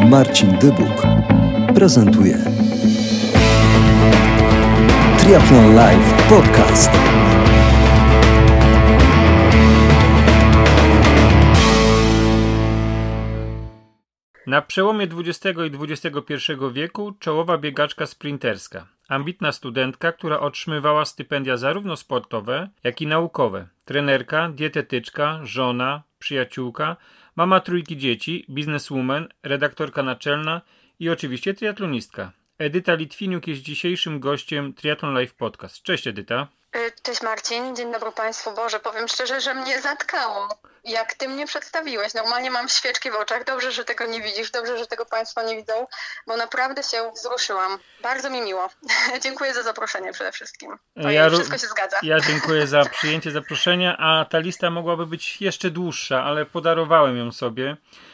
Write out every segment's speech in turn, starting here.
Marcin Dybuk prezentuje Triathlon Live Podcast. Na przełomie XX i XXI wieku czołowa biegaczka sprinterska, ambitna studentka, która otrzymywała stypendia zarówno sportowe, jak i naukowe, trenerka, dietetyczka, żona, przyjaciółka, mama trójki dzieci, bizneswoman, redaktorka naczelna i oczywiście triatlonistka. Edyta Litwiniuk jest dzisiejszym gościem Triathlon Live Podcast. Cześć Edyta. Cześć Marcin, dzień dobry Państwu. Boże, powiem szczerze, że mnie zatkało, jak Ty mnie przedstawiłeś. Normalnie mam świeczki w oczach. Dobrze, że tego nie widzisz, dobrze, że tego Państwo nie widzą, bo naprawdę się wzruszyłam. Bardzo mi miło. Dziękuję za zaproszenie przede wszystkim. Wszystko się zgadza. Ja dziękuję za przyjęcie zaproszenia, a ta lista mogłaby być jeszcze dłuższa, ale podarowałem ją sobie.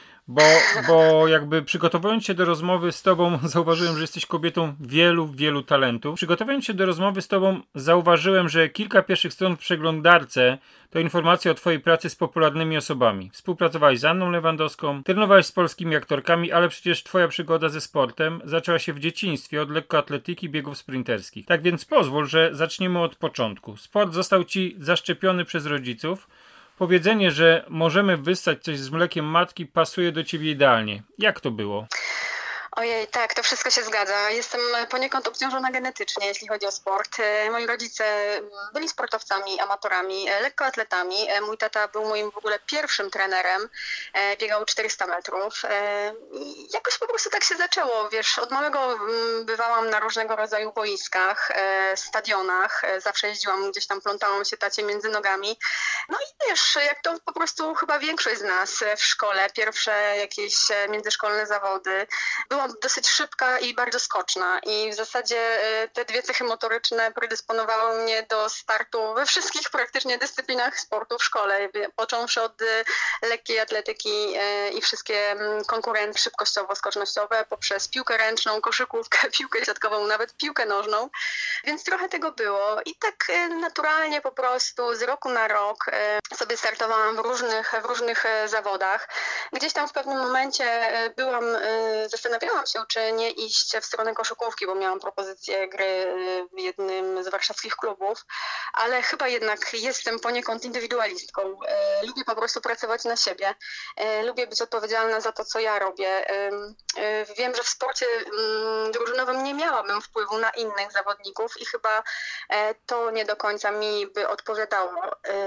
Bo jakby przygotowując się do rozmowy z Tobą zauważyłem, że jesteś kobietą wielu talentów. Przygotowując się do rozmowy z Tobą zauważyłem, że kilka pierwszych stron w przeglądarce to informacje o Twojej pracy z popularnymi osobami. Współpracowałeś z Anną Lewandowską, trenowałeś z polskimi aktorkami, ale przecież Twoja przygoda ze sportem zaczęła się w dzieciństwie od lekkoatletyki i biegów sprinterskich. Tak więc pozwól, że zaczniemy od początku. Sport został Ci zaszczepiony przez rodziców. Powiedzenie, że możemy wyssać coś z mlekiem matki, pasuje do Ciebie idealnie. Jak to było? Ojej, tak, to wszystko się zgadza. Jestem poniekąd obciążona genetycznie, jeśli chodzi o sport. Moi rodzice byli sportowcami, amatorami, lekkoatletami. Mój tata był moim w ogóle pierwszym trenerem. Biegał 400 metrów. I jakoś po prostu tak się zaczęło. Wiesz, od małego bywałam na różnego rodzaju boiskach, stadionach. Zawsze jeździłam, gdzieś tam plątałam się tacie między nogami. No i wiesz, jak to po prostu chyba większość z nas w szkole, pierwsze jakieś międzyszkolne zawody. Byłam dosyć szybka i bardzo skoczna i w zasadzie te dwie cechy motoryczne predysponowały mnie do startu we wszystkich praktycznie dyscyplinach sportu w szkole, począwszy od lekkiej atletyki i wszystkie konkurencje szybkościowo-skocznościowe, poprzez piłkę ręczną, koszykówkę, piłkę siatkową, nawet piłkę nożną, więc trochę tego było i tak naturalnie po prostu z roku na rok sobie startowałam w różnych zawodach. Gdzieś tam w pewnym momencie zastanawiałam się, czy nie iść w stronę koszykówki, bo miałam propozycję gry w jednym z warszawskich klubów, ale chyba jednak jestem poniekąd indywidualistką. Lubię po prostu pracować na siebie. Lubię być odpowiedzialna za to, co ja robię. Wiem, że w sporcie drużynowym nie miałabym wpływu na innych zawodników i chyba to nie do końca mi by odpowiadało.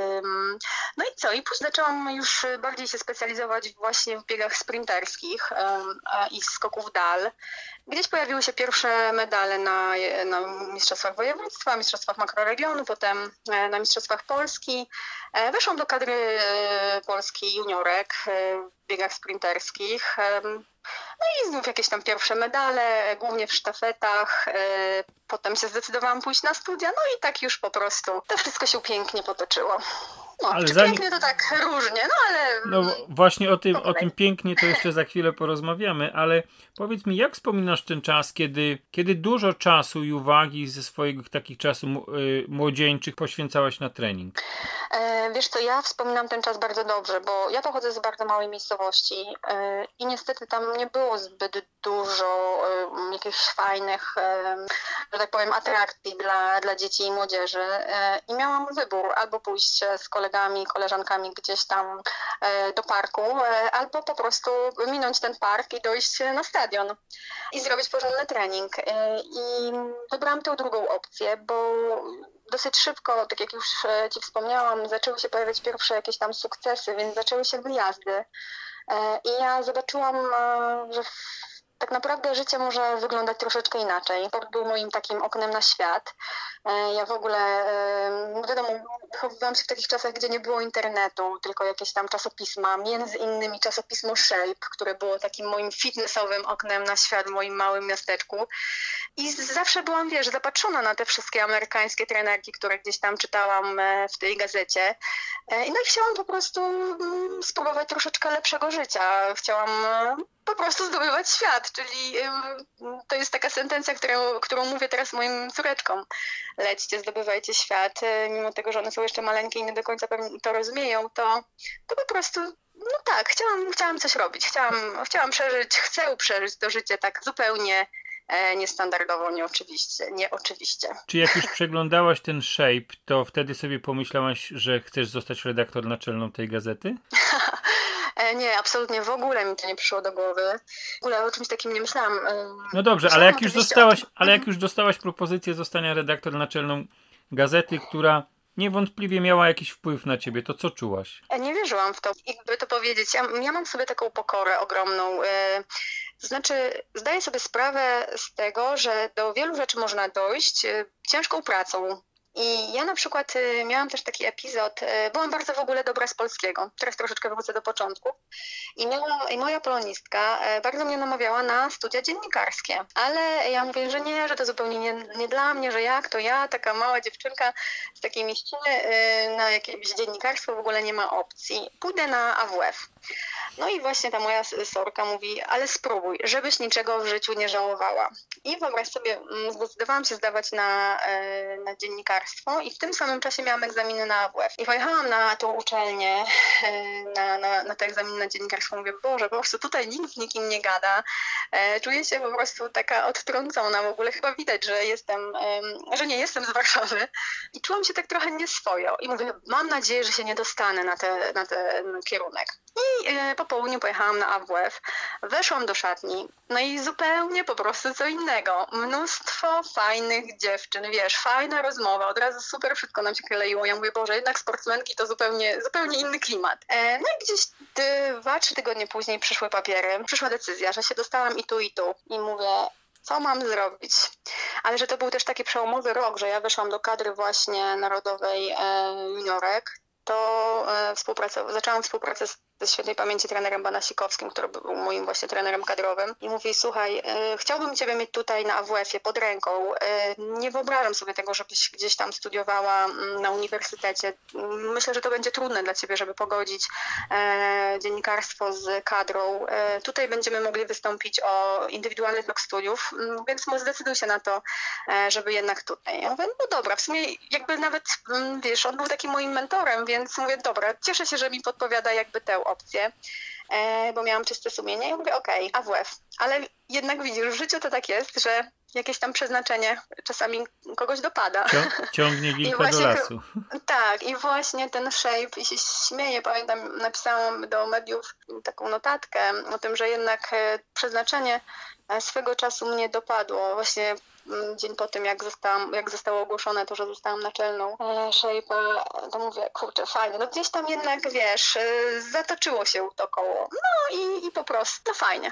No i co? I później zaczęłam już bardziej się specjalizować właśnie w biegach sprinterskich i skoków dal. Gdzieś pojawiły się pierwsze medale na mistrzostwach województwa, mistrzostwach makroregionu, potem na mistrzostwach Polski. Weszłam do kadry Polski juniorek w biegach sprinterskich. No i znów jakieś tam pierwsze medale, głównie w sztafetach. Potem się zdecydowałam pójść na studia, no i tak już po prostu to wszystko się pięknie potoczyło. No, ale pięknie to tak różnie, no ale... No właśnie o tym pięknie to jeszcze za chwilę porozmawiamy, ale powiedz mi, jak wspominasz ten czas, kiedy dużo czasu i uwagi ze swoich takich czasów młodzieńczych poświęcałaś na trening? Wiesz co, ja wspominam ten czas bardzo dobrze, bo ja pochodzę z bardzo małej miejscowości i niestety tam nie było zbyt dużo jakichś fajnych, że tak powiem, atrakcji dla dzieci i młodzieży i miałam wybór, albo pójść z kolegami, koleżankami gdzieś tam do parku, albo po prostu minąć ten park i dojść na stadion i zrobić porządny trening. I wybrałam tę drugą opcję, bo dosyć szybko, tak jak już Ci wspomniałam, zaczęły się pojawiać pierwsze jakieś tam sukcesy, więc zaczęły się wyjazdy. I ja zobaczyłam, że tak naprawdę życie może wyglądać troszeczkę inaczej. Sport był moim takim oknem na świat. Ja w ogóle, wiadomo, wychowywałam się w takich czasach, gdzie nie było internetu, tylko jakieś tam czasopisma, między innymi czasopismo Shape, które było takim moim fitnessowym oknem na świat w moim małym miasteczku. I zawsze byłam, wiesz, zapatrzona na te wszystkie amerykańskie trenerki, które gdzieś tam czytałam w tej gazecie. No i chciałam po prostu spróbować troszeczkę lepszego życia. Chciałam po prostu zdobywać świat, czyli to jest taka sentencja, którą mówię teraz moim córeczkom. Lećcie, zdobywajcie świat, mimo tego, że one są jeszcze maleńkie i nie do końca pewnie to rozumieją, to po prostu, no tak, chciałam coś robić, chciałam chcę przeżyć to życie tak zupełnie niestandardowo, nieoczywiście. Czy jak już przeglądałaś ten Shape, to wtedy sobie pomyślałaś, że chcesz zostać redaktor naczelną tej gazety? Nie, absolutnie w ogóle mi to nie przyszło do głowy. W ogóle o czymś takim nie myślałam. No dobrze, ale jak już dostałaś propozycję zostania redaktor naczelną gazety, która niewątpliwie miała jakiś wpływ na ciebie, to co czułaś? Nie wierzyłam w to. Jakby to powiedzieć, ja mam w sobie taką pokorę ogromną. To znaczy, zdaję sobie sprawę z tego, że do wielu rzeczy można dojść ciężką pracą. I ja na przykład miałam też taki epizod, byłam bardzo w ogóle dobra z polskiego, teraz troszeczkę wrócę do początku i moja polonistka bardzo mnie namawiała na studia dziennikarskie, ale ja mówię, że nie, że to zupełnie nie dla mnie, że jak to ja, taka mała dziewczynka z takiej mieściny na jakieś dziennikarstwo w ogóle nie ma opcji, pójdę na AWF. No i właśnie ta moja sorka mówi, ale spróbuj, żebyś niczego w życiu nie żałowała. I wyobraź sobie, zdecydowałam się zdawać na dziennikarstwo i w tym samym czasie miałam egzaminy na AWF. I pojechałam na tą uczelnię, na te egzaminy na dziennikarstwo. Mówię, Boże, po prostu tutaj nikt z nikim nie gada. Czuję się po prostu taka odtrącona w ogóle. Chyba widać, że nie jestem z Warszawy. I czułam się tak trochę nieswojo. I mówię, mam nadzieję, że się nie dostanę na ten kierunek. I po południu pojechałam na AWF, weszłam do szatni, no i zupełnie po prostu co innego. Mnóstwo fajnych dziewczyn, wiesz, fajna rozmowa, od razu super wszystko nam się kleiło. Ja mówię, Boże, jednak sportsmenki to zupełnie inny klimat. No i gdzieś 2-3 tygodnie później przyszły papiery, przyszła decyzja, że się dostałam i tu. I mówię, co mam zrobić? Ale że to był też taki przełomowy rok, że ja weszłam do kadry właśnie narodowej juniorek, to zaczęłam współpracę ze świętej pamięci trenerem Banasikowskim, który był moim właśnie trenerem kadrowym i mówi, słuchaj, chciałbym Ciebie mieć tutaj na AWF-ie pod ręką. Nie wyobrażam sobie tego, żebyś gdzieś tam studiowała na uniwersytecie. Myślę, że to będzie trudne dla Ciebie, żeby pogodzić dziennikarstwo z kadrą. Tutaj będziemy mogli wystąpić o indywidualny blok studiów, więc zdecyduj się na to, żeby jednak tutaj. Ja mówię, no dobra, w sumie jakby nawet, wiesz, on był takim moim mentorem, więc mówię, dobra, cieszę się, że mi podpowiada jakby tę opcję, bo miałam czyste sumienie i mówię, okej, AWF, ale jednak widzisz, w życiu to tak jest, że jakieś tam przeznaczenie czasami kogoś dopada. Ciągnie wilka do lasu. Tak, i właśnie ten Shape, i się śmieję, pamiętam, napisałam do mediów taką notatkę o tym, że jednak przeznaczenie swego czasu mnie dopadło. Właśnie dzień po tym, jak zostało ogłoszone to, że zostałam naczelną Shape'a, to mówię, kurczę, fajnie. No gdzieś tam jednak, wiesz, zatoczyło się to koło. No i po prostu, no fajnie.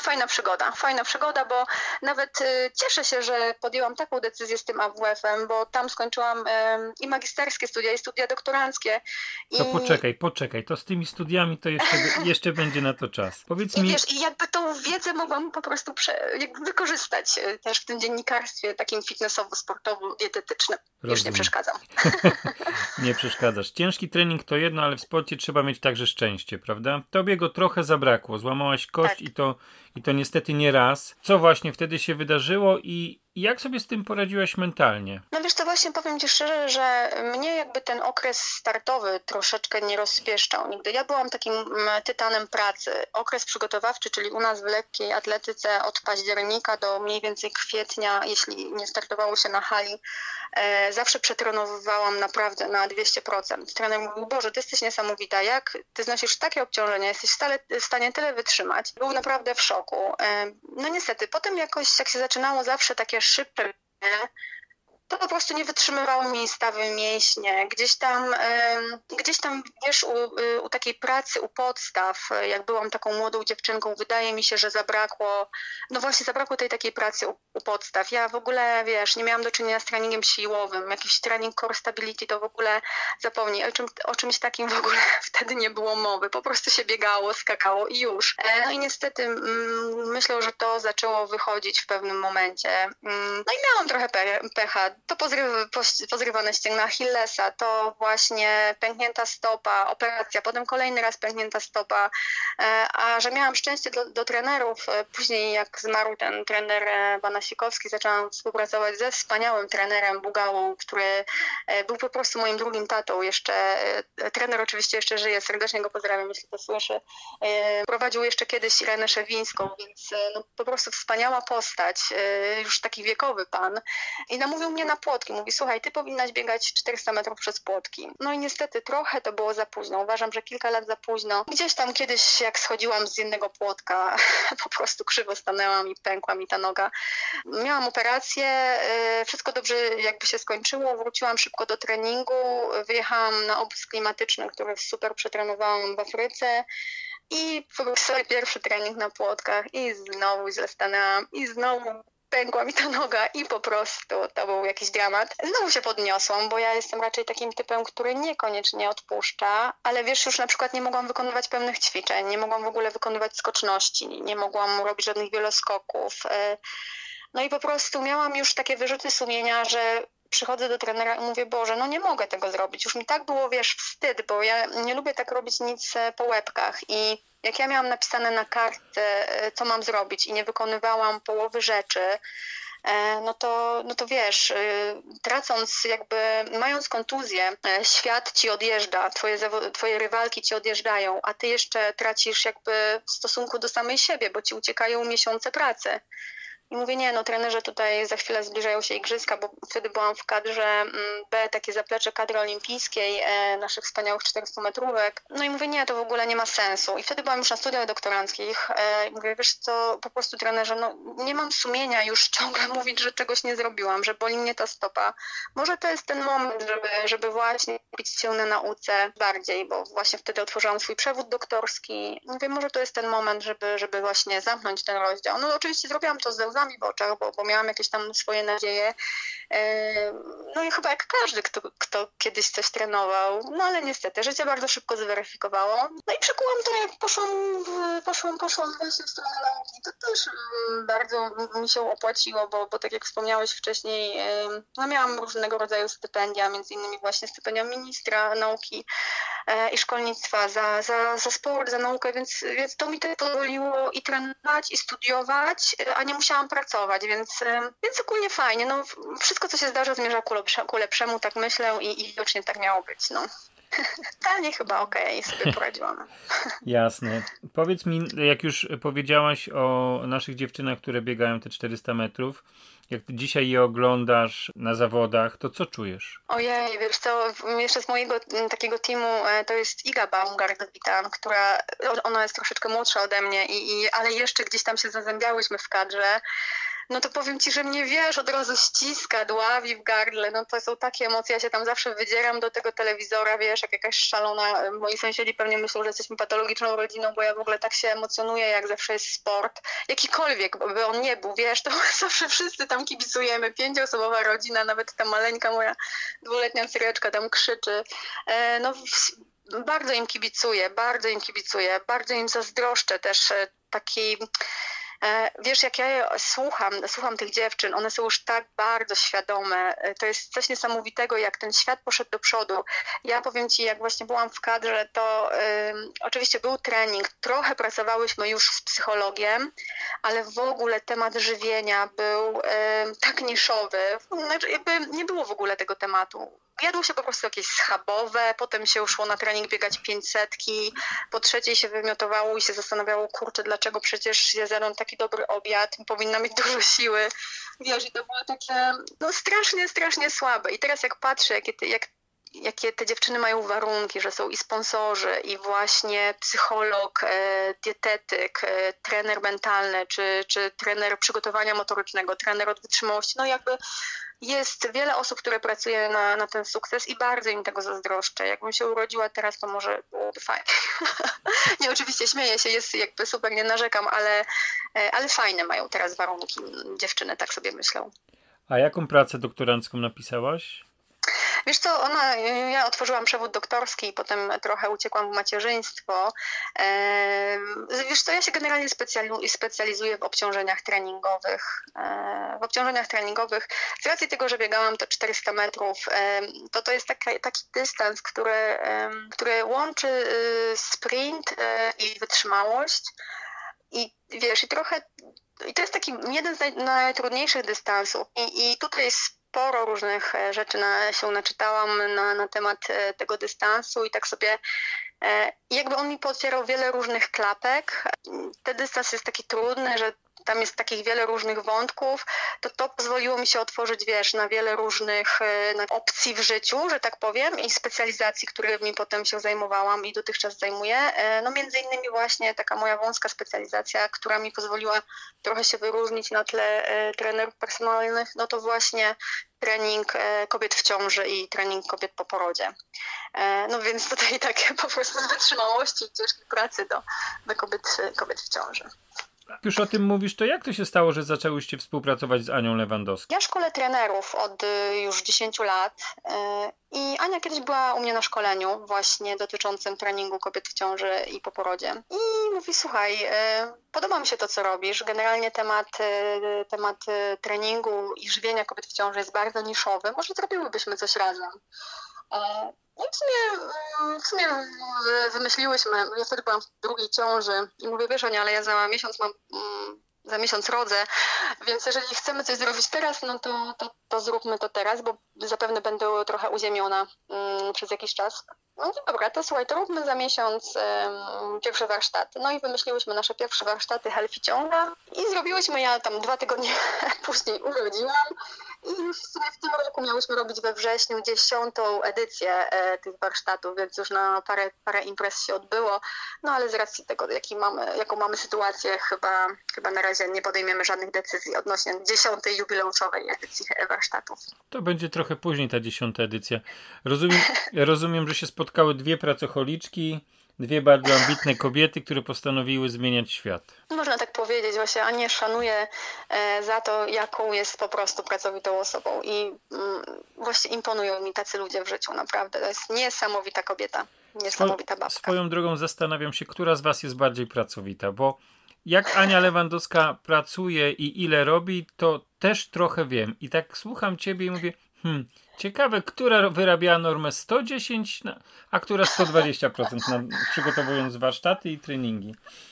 Fajna przygoda, bo nawet cieszę się, że podjęłam taką decyzję z tym AWF-em, bo tam skończyłam i magisterskie studia, i studia doktoranckie. To poczekaj, to z tymi studiami to jeszcze będzie na to czas. Powiedz mi... Wiesz, i jakby tą wiedzę mogłam po prostu jakby wykorzystać też w tym dziennikarstwie takim fitnessowo-sportowo-dietetycznym. Już nie przeszkadzam. Nie przeszkadzasz. Ciężki trening to jedno, ale w sporcie trzeba mieć także szczęście, prawda? Tobie go trochę zabrakło. Złamałaś kość tak. i to niestety nie raz. Co właśnie wtedy się wydarzyło i jak sobie z tym poradziłaś mentalnie? No wiesz, to właśnie powiem Ci szczerze, że mnie jakby ten okres startowy troszeczkę nie rozpieszczał nigdy. Ja byłam takim tytanem pracy. Okres przygotowawczy, czyli u nas w lekkiej atletyce od października do mniej więcej kwietnia, jeśli nie startowało się na hali, zawsze przetrenowywałam naprawdę na 200%. Trener mówił, Boże, Ty jesteś niesamowita, jak Ty znosisz takie obciążenia, jesteś w stanie tyle wytrzymać. Był naprawdę w szoku. No niestety, potem jakoś jak się zaczynało zawsze takie szybsze, to po prostu nie wytrzymywało mi stawy mięśnie. Gdzieś tam wiesz, u takiej pracy, u podstaw, jak byłam taką młodą dziewczynką, wydaje mi się, że zabrakło tej takiej pracy u podstaw. Ja w ogóle, wiesz, nie miałam do czynienia z treningiem siłowym. Jakiś trening core stability to w ogóle zapomnij. O czymś takim w ogóle wtedy nie było mowy. Po prostu się biegało, skakało i już. No i niestety myślę, że to zaczęło wychodzić w pewnym momencie. No i miałam trochę pecha. to pozrywane ścięgna Achillesa, to właśnie pęknięta stopa, operacja, potem kolejny raz pęknięta stopa, a że miałam szczęście do trenerów, później jak zmarł ten trener Banasikowski, zaczęłam współpracować ze wspaniałym trenerem Bugałą, który był po prostu moim drugim tatą. Jeszcze trener oczywiście jeszcze żyje, serdecznie go pozdrawiam, jeśli to słyszy. Prowadził jeszcze kiedyś Irenę Szewińską, więc no, po prostu wspaniała postać, już taki wiekowy pan. I namówił mnie na płotki. Mówi, słuchaj, ty powinnaś biegać 400 metrów przez płotki. No i niestety trochę to było za późno. Uważam, że kilka lat za późno. Gdzieś tam kiedyś, jak schodziłam z jednego płotka, po prostu krzywo stanęłam i pękła mi ta noga. Miałam operację, wszystko dobrze jakby się skończyło. Wróciłam szybko do treningu. Wyjechałam na obóz klimatyczny, który super przetrenowałam w Afryce. I po prostu pierwszy trening na płotkach i znowu źle stanęłam i znowu pękła mi ta noga i po prostu to był jakiś dramat. Znowu się podniosłam, bo ja jestem raczej takim typem, który niekoniecznie odpuszcza, ale wiesz, już na przykład nie mogłam wykonywać pewnych ćwiczeń, nie mogłam w ogóle wykonywać skoczności, nie mogłam robić żadnych wieloskoków. No i po prostu miałam już takie wyrzuty sumienia, że przychodzę do trenera i mówię, Boże, no nie mogę tego zrobić. Już mi tak było, wiesz, wstyd, bo ja nie lubię tak robić nic po łebkach i jak ja miałam napisane na kartce, co mam zrobić i nie wykonywałam połowy rzeczy, no to wiesz, tracąc jakby, mając kontuzję, świat ci odjeżdża, twoje rywalki ci odjeżdżają, a ty jeszcze tracisz jakby w stosunku do samej siebie, bo ci uciekają miesiące pracy. I mówię, nie, no trenerzy tutaj za chwilę zbliżają się igrzyska, bo wtedy byłam w kadrze B, takie zaplecze kadry olimpijskiej, naszych wspaniałych 400-metrówek. No i mówię, nie, to w ogóle nie ma sensu. I wtedy byłam już na studiach doktoranckich. I mówię, wiesz co, po prostu trenerze, no nie mam sumienia już ciągle mówić, że czegoś nie zrobiłam, że boli mnie ta stopa. Może to jest ten moment, żeby właśnie kupić się na nauce bardziej, bo właśnie wtedy otworzyłam swój przewód doktorski. Mówię, może to jest ten moment, żeby właśnie zamknąć ten rozdział. No oczywiście zrobiłam to z łzami w oczach, bo miałam jakieś tam swoje nadzieje. No i chyba jak każdy, kto kiedyś coś trenował. No ale niestety, życie bardzo szybko zweryfikowało. No i przekułam to, jak poszłam właśnie w stronę nauki. To też bardzo mi się opłaciło, bo tak jak wspomniałeś wcześniej, no miałam różnego rodzaju stypendia, między innymi właśnie stypendia ministra nauki i szkolnictwa za sport, za naukę, więc to mi to pozwoliło i trenować, i studiować, a nie musiałam pracować, więc ogólnie fajnie. No, wszystko, co się zdarza, zmierza ku lepszemu, tak myślę i widocznie tak miało być. No. Totalnie chyba okej, sobie poradziłam. Jasne. Powiedz mi, jak już powiedziałaś o naszych dziewczynach, które biegają te 400 metrów, jak dzisiaj je oglądasz na zawodach, to co czujesz? Ojej, wiesz co, jeszcze z mojego takiego teamu to jest Iga Baumgart-Witan, ona jest troszeczkę młodsza ode mnie, ale jeszcze gdzieś tam się zazębiałyśmy w kadrze. No to powiem ci, że mnie, wiesz, od razu ściska, dławi w gardle, no to są takie emocje, ja się tam zawsze wydzieram do tego telewizora, wiesz, jak jakaś szalona, moi sąsiedzi pewnie myślą, że jesteśmy patologiczną rodziną, bo ja w ogóle tak się emocjonuję, jak zawsze jest sport, jakikolwiek, by on nie był, wiesz, to zawsze wszyscy tam kibicujemy, 5-osobowa rodzina, nawet ta maleńka moja 2-letnia córeczka tam krzyczy, no bardzo im kibicuję, bardzo im zazdroszczę też taki... Wiesz, jak ja słucham tych dziewczyn, one są już tak bardzo świadome. To jest coś niesamowitego, jak ten świat poszedł do przodu. Ja powiem ci, jak właśnie byłam w kadrze, to oczywiście był trening, trochę pracowałyśmy już z psychologiem, ale w ogóle temat żywienia był tak niszowy, znaczy jakby nie było w ogóle tego tematu. Jadło się po prostu jakieś schabowe, potem się szło na trening biegać 500, po trzeciej się wymiotowało i się zastanawiało, kurczę, dlaczego przecież ja zjadłam taki dobry obiad, powinna mieć dużo siły. Wiesz, i to było takie no strasznie słabe. I teraz jak patrzę, jakie te dziewczyny mają warunki, że są i sponsorzy, i właśnie psycholog, dietetyk, trener mentalny, czy trener przygotowania motorycznego, trener od wytrzymałości, no jakby jest wiele osób, które pracuje na ten sukces i bardzo im tego zazdroszczę. Jakbym się urodziła teraz, to może byłoby fajnie. Nie, oczywiście śmieję się, jest jakby super, nie narzekam, ale fajne mają teraz warunki dziewczyny, tak sobie myślę. A jaką pracę doktorancką napisałaś? Wiesz co, ja otworzyłam przewód doktorski i potem trochę uciekłam w macierzyństwo. Wiesz co, ja się generalnie specjalizuję w obciążeniach treningowych. Z racji tego, że biegałam to 400 metrów, to jest taki dystans, który łączy sprint i wytrzymałość. I wiesz, i to jest taki jeden z najtrudniejszych dystansów. I tutaj sporo różnych rzeczy się naczytałam na temat tego dystansu i tak sobie jakby on mi potwierał wiele różnych klapek. Ten dystans jest taki trudny, że tam jest takich wiele różnych wątków, to pozwoliło mi się otworzyć, wiesz, na wiele różnych opcji w życiu, że tak powiem, i specjalizacji, którymi potem się zajmowałam i dotychczas zajmuję. No między innymi właśnie taka moja wąska specjalizacja, która mi pozwoliła trochę się wyróżnić na tle trenerów personalnych, no to właśnie trening kobiet w ciąży i trening kobiet po porodzie. No więc tutaj takie po prostu wytrzymałości i ciężkiej pracy do kobiet w ciąży. Jak już o tym mówisz, to jak to się stało, że zaczęłyście współpracować z Anią Lewandowską? Ja szkolę trenerów od już 10 lat i Ania kiedyś była u mnie na szkoleniu właśnie dotyczącym treningu kobiet w ciąży i po porodzie. I mówi, słuchaj, podoba mi się to, co robisz. Generalnie temat treningu i żywienia kobiet w ciąży jest bardzo niszowy. Może zrobiłybyśmy coś razem. No i w sumie wymyśliłyśmy, ja wtedy byłam w drugiej ciąży i mówię, wiesz Ania, ale ja za miesiąc rodzę, więc jeżeli chcemy coś zrobić teraz, no to zróbmy to teraz, bo zapewne będę trochę uziemiona przez jakiś czas. No dobra, to słuchaj, to róbmy za miesiąc pierwsze warsztaty. No i wymyśliłyśmy nasze pierwsze warsztaty Healthy Ciąga i zrobiłyśmy, ja tam 2 tygodnie później urodziłam i już w tym roku miałyśmy robić we wrześniu 10. edycję tych warsztatów, więc już na parę imprez się odbyło, no ale z racji tego, jaką mamy sytuację, chyba na razie nie podejmiemy żadnych decyzji odnośnie 10. jubileuszowej edycji warsztatów. To będzie trochę później ta 10. edycja. Rozumiem, że się spotkały 2 pracocholiczki, 2 bardzo ambitne kobiety, które postanowiły zmieniać świat. Można tak powiedzieć, właśnie Anię szanuję za to, jaką jest po prostu pracowitą osobą i właśnie imponują mi tacy ludzie w życiu, naprawdę. To jest niesamowita kobieta, niesamowita babka. Swoją drogą zastanawiam się, która z was jest bardziej pracowita, bo jak Ania Lewandowska pracuje i ile robi, to też trochę wiem. I tak słucham ciebie i mówię, ciekawe, która wyrabiała normę 110, a która 120%, przygotowując warsztaty i treningi.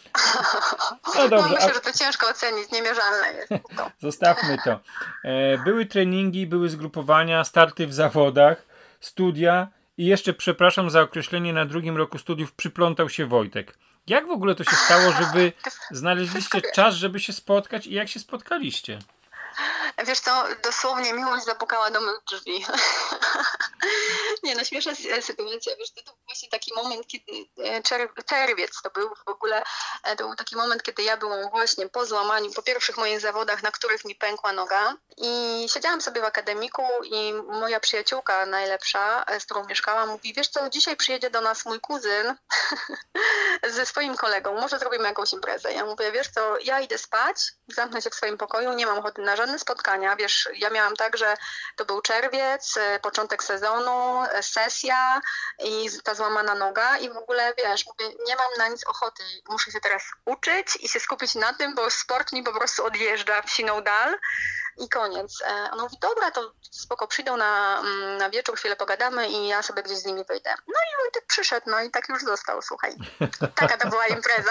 No dobrze, myślę, że to ciężko ocenić, niemierzalne jest to. Zostawmy to. Były treningi, były zgrupowania, starty w zawodach, studia i jeszcze, przepraszam za określenie, na 2. roku studiów przyplątał się Wojtek. Jak w ogóle to się stało, że wy znaleźliście czas, żeby się spotkać i jak się spotkaliście? Wiesz co, dosłownie miłość zapukała do mych drzwi. Nie no, śmieszna sytuacja, wiesz, to był właśnie taki moment, kiedy czerwiec to był w ogóle, to był taki moment, kiedy ja byłam właśnie po złamaniu, po pierwszych moich zawodach, na których mi pękła noga i siedziałam sobie w akademiku i moja przyjaciółka najlepsza, z którą mieszkałam, mówi, wiesz co, dzisiaj przyjedzie do nas mój kuzyn ze swoim kolegą, może zrobimy jakąś imprezę. Ja mówię, wiesz co, ja idę spać, zamknę się w swoim pokoju, nie mam ochoty na żadne spotkania, wiesz, ja miałam tak, że to był czerwiec, początek sezonu, sesja i ta złamana noga i w ogóle, wiesz, mówię, nie mam na nic ochoty, muszę się teraz uczyć i się skupić na tym, bo sport mi po prostu odjeżdża w siną dal i koniec. Ona mówi, dobra, to spoko, przyjdą na wieczór, chwilę pogadamy i ja sobie gdzieś z nimi wyjdę. No i Wojtek przyszedł, no i tak już został, słuchaj. Taka to była impreza.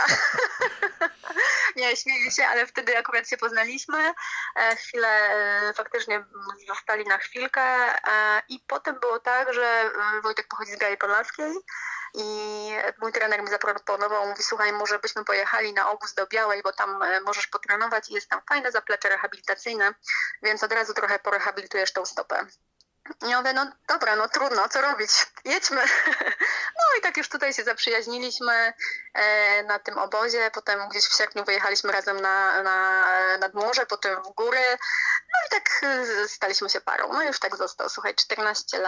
Nie, śmieję się, ale wtedy akurat się poznaliśmy. Chwilę faktycznie zostali na chwilkę i potem było tak, że Wojtek pochodzi z Białej Podlaskiej i mój trener mi zaproponował, mówi, słuchaj, może byśmy pojechali na obóz do Białej, bo tam możesz potrenować i jest tam fajne zaplecze rehabilitacyjne, więc od razu trochę porehabilitujesz tą stopę. Ja mówię, no dobra, no trudno, co robić? Jedźmy. No i tak już tutaj się na tym obozie, potem gdzieś w sierpniu wyjechaliśmy razem nad morze, potem w góry, no i tak staliśmy się parą. No już tak został, słuchaj, 14 lat.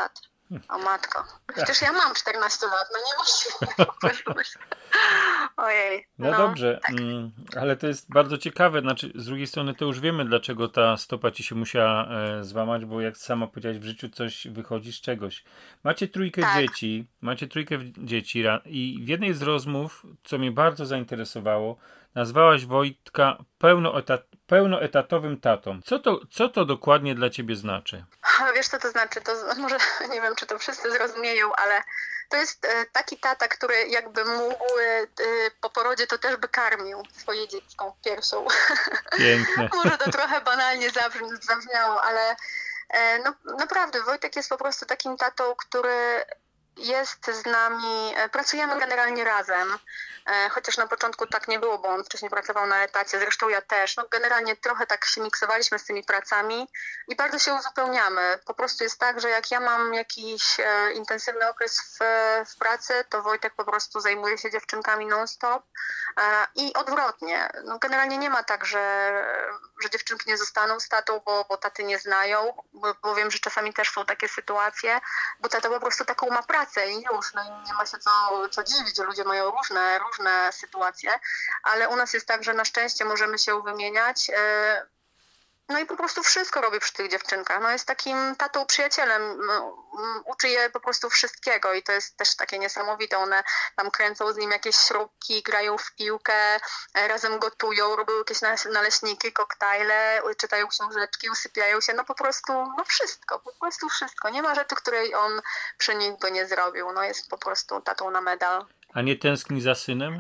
O matko. Przecież ja mam 14 lat, no niemożliwe. Ojej. No dobrze, ale to jest bardzo ciekawe. Znaczy, z drugiej strony to już wiemy, dlaczego ta stopa ci się musiała złamać, bo jak sama powiedziałaś, w życiu coś wychodzi z czegoś. Macie trójkę dzieci i w jednej z rozmów, co mnie bardzo zainteresowało, nazwałaś Wojtka pełnoetatowym tatą. Co to dokładnie dla ciebie znaczy? Wiesz, co to znaczy? To może nie wiem, czy to wszyscy zrozumieją, ale to jest taki tata, który jakby mógł po porodzie, to też by karmił swoje dziecko piersią. Piękne. Może to trochę banalnie zabrzmiało, ale no, naprawdę Wojtek jest po prostu takim tatą, który jest z nami, pracujemy generalnie razem, chociaż na początku tak nie było, bo on wcześniej pracował na etacie, zresztą ja też. No generalnie trochę tak się miksowaliśmy z tymi pracami i bardzo się uzupełniamy. Po prostu jest tak, że jak ja mam jakiś intensywny okres w pracy, to Wojtek po prostu zajmuje się dziewczynkami non-stop i odwrotnie. No generalnie nie ma tak, że dziewczynki nie zostaną z tatą, bo taty nie znają, bo wiem, że czasami też są takie sytuacje, bo tata po prostu taką ma pracę i już, no i nie ma się co dziwić, że ludzie mają różne sytuacje, ale u nas jest tak, że na szczęście możemy się wymieniać. No i po prostu wszystko robi przy tych dziewczynkach. No jest takim tatą przyjacielem, uczy je po prostu wszystkiego i to jest też takie niesamowite. One tam kręcą z nim jakieś śrubki, grają w piłkę, razem gotują, robią jakieś naleśniki, koktajle, czytają książeczki, usypiają się, no po prostu wszystko, po prostu wszystko. Nie ma rzeczy, której on przy nich by nie zrobił. No jest po prostu tatą na medal. A nie tęskni za synem?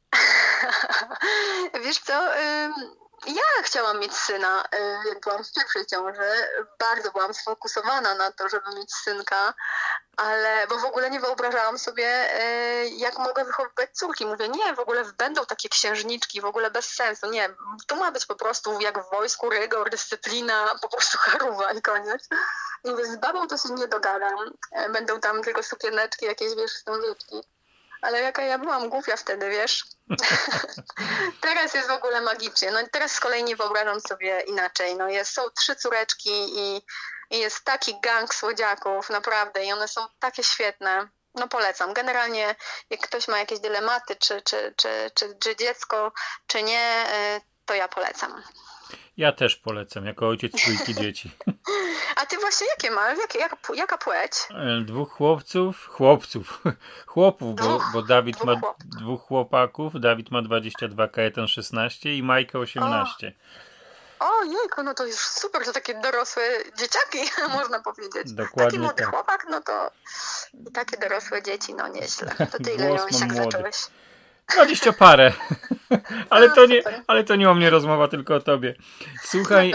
Wiesz co, ja chciałam mieć syna, jak byłam w pierwszej ciąży. Bardzo byłam sfokusowana na to, żeby mieć synka, bo w ogóle nie wyobrażałam sobie, jak mogę wychowywać córki. Mówię, nie, w ogóle będą takie księżniczki, w ogóle bez sensu. Nie, to ma być po prostu jak w wojsku rygor, dyscyplina, po prostu charuwa i koniec. I mówię, z babą to się nie dogadam. Będą tam tylko sukieneczki, jakieś, wiesz, wstążeczki. Ale jaka ja byłam głupia wtedy, wiesz? Teraz jest w ogóle magicznie. No i teraz z kolei nie wyobrażam sobie inaczej. No są 3 córeczki i jest taki gang słodziaków, naprawdę. I one są takie świetne. No polecam. Generalnie jak ktoś ma jakieś dylematy, czy dziecko, czy nie, to ja polecam. Ja też polecam, jako ojciec trójki dzieci. A ty właśnie jakie masz? Jaka płeć? 2 chłopów, bo Dawid ma 2 chłopaków, Dawid ma 22, Kajetan 16 i Majka 18. O jejku, no to już super, to takie dorosłe dzieciaki, można powiedzieć. Dokładnie taki młody tak. chłopak, no to i takie dorosłe dzieci, no nieźle. To ty ile miałeś, jak zacząłeś? 20 parę. Ale to nie o mnie rozmowa, tylko o tobie. Słuchaj,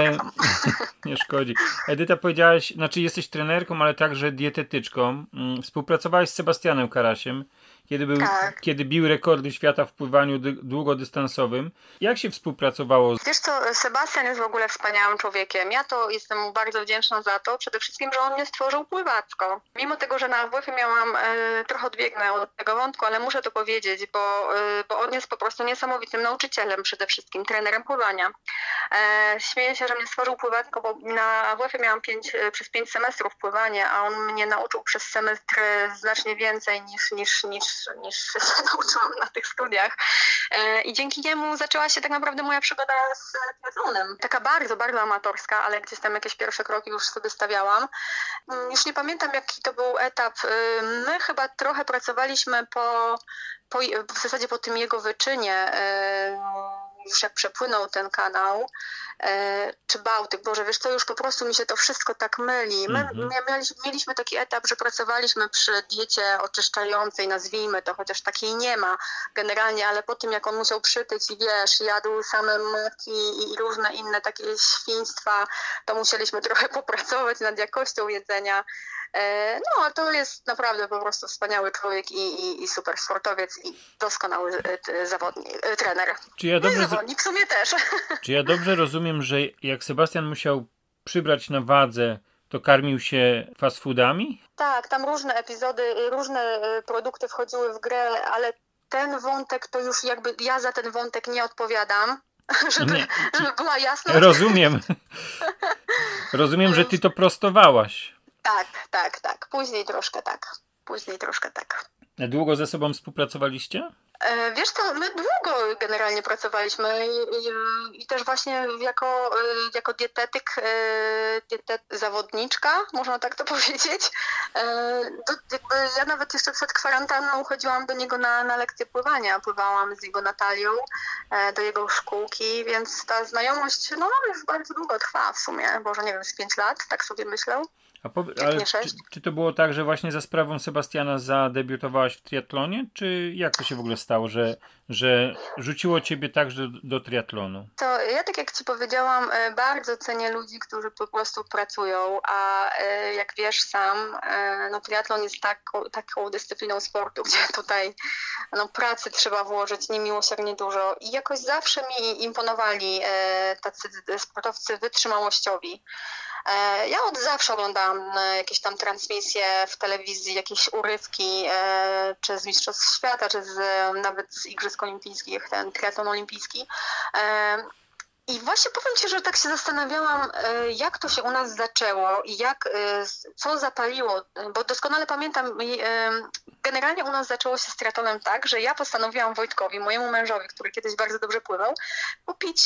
nie szkodzi. Edyta, powiedziałaś, znaczy jesteś trenerką, ale także dietetyczką. Współpracowałaś z Sebastianem Karasiem, kiedy bił rekordy świata w pływaniu długodystansowym. Jak się współpracowało? Wiesz co, Sebastian jest w ogóle wspaniałym człowiekiem. Ja to jestem mu bardzo wdzięczna za to, przede wszystkim, że on mnie stworzył pływacko. Mimo tego, że na AWF-ie miałam, trochę odbiegnę od tego wątku, ale muszę to powiedzieć, bo on jest po prostu niesamowitym nauczycielem, przede wszystkim trenerem pływania. Śmieję się, że mnie stworzył pływacko, bo na AWF-ie miałam przez 5 semestrów pływanie, a on mnie nauczył przez semestr znacznie więcej niż się nauczyłam na tych studiach. I dzięki niemu zaczęła się tak naprawdę moja przygoda z triatlonem. Taka bardzo, bardzo amatorska, ale gdzieś tam jakieś pierwsze kroki już sobie stawiałam. Już nie pamiętam, jaki to był etap. My chyba trochę pracowaliśmy w zasadzie po tym jego wyczynie, już jak przepłynął ten kanał, czy Bałtyk, Boże, wiesz co, już po prostu mi się to wszystko tak myli. My mieliśmy taki etap, że pracowaliśmy przy diecie oczyszczającej, nazwijmy to, chociaż takiej nie ma generalnie, ale po tym jak on musiał przytyć i wiesz, jadł same maki i różne inne takie świństwa, to musieliśmy trochę popracować nad jakością jedzenia. No, to jest naprawdę po prostu wspaniały człowiek i super sportowiec i doskonały trener. Zawodnik w sumie też. Czy ja dobrze rozumiem, że jak Sebastian musiał przybrać na wadze, to karmił się fast foodami? Tak, tam różne epizody, różne produkty wchodziły w grę, ale ten wątek to już jakby ja za ten wątek nie odpowiadam. Żeby była jasność. Rozumiem, że ty to prostowałaś. Tak. Później troszkę tak. Długo ze sobą współpracowaliście? Wiesz co, my długo generalnie pracowaliśmy i też właśnie jako dietetyk, zawodniczka, można tak to powiedzieć. Ja nawet jeszcze przed kwarantanną chodziłam do niego na lekcje pływania. Pływałam z jego Natalią do jego szkółki, więc ta znajomość już bardzo długo trwa w sumie. Boże, nie wiem, z 5 lat, tak sobie myślę. Ale czy to było tak, że właśnie za sprawą Sebastiana zadebiutowałaś w triatlonie? Czy jak to się w ogóle stało, że rzuciło ciebie także do triatlonu? To ja, tak jak ci powiedziałam, bardzo cenię ludzi, którzy po prostu pracują, a jak wiesz sam, triatlon jest taką dyscypliną sportu, gdzie tutaj pracy trzeba włożyć niemiłosiernie dużo i jakoś zawsze mi imponowali tacy sportowcy wytrzymałościowi. Ja od zawsze oglądałam jakieś tam transmisje w telewizji, jakieś urywki, czy z Mistrzostw Świata, czy nawet z Igrzysk Olimpijskich, ten triatlon olimpijski. I właśnie powiem ci, że tak się zastanawiałam, jak to się u nas zaczęło i co zapaliło, bo doskonale pamiętam, generalnie u nas zaczęło się z triatlonem tak, że ja postanowiłam Wojtkowi, mojemu mężowi, który kiedyś bardzo dobrze pływał, kupić